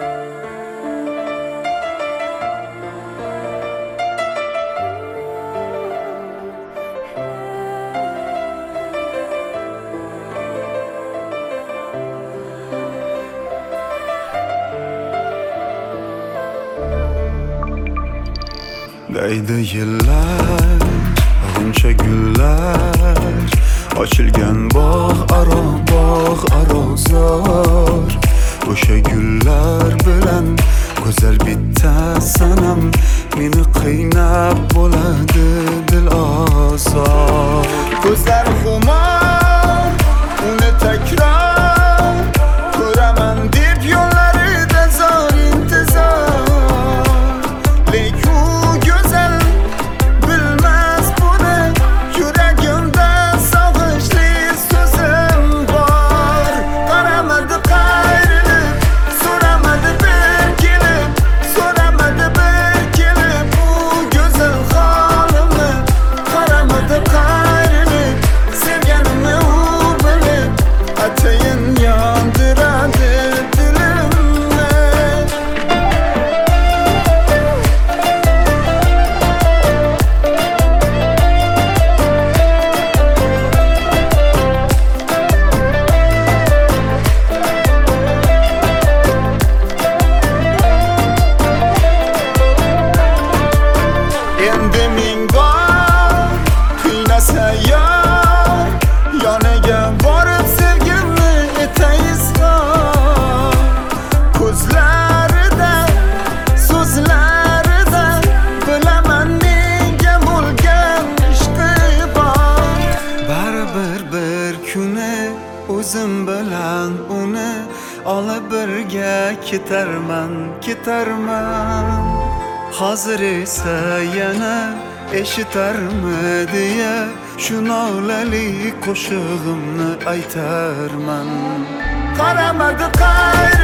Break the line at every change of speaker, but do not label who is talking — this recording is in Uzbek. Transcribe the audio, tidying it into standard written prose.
Deydi yillar, g'uncha gullar, ochilgan bog' aro zor. O'sha gullar bilan go'zal bitta sanam meni qiynab bo'ladi dil ozor. Ko'zlar xumor, uni takror ko'raman deb yo'llarida zor intizor. Lek u go'zal bilmas buni, yuragimda sog'inchli so'zim bor. Qaramadi qayrilib, so'ramadi bir kelib, so'ramadi bir kelib bu go'zal holimni. Qaramadi qayrilib, sevganimni u bilib, atayin yondiradi dilimni. Endi ming bor qiynasa yor, yoniga borib sevgimni etay izhor. Ko'zlarida, so'zlarida bilaman menga bo'lgan ishqi bor. Baribir bir kuni o'zim bilan uni olib birga ketarman. Hozir esa yana eshitarmi deya shu nolali qo'shig'imni aytarman. Qaramadi qayrilib,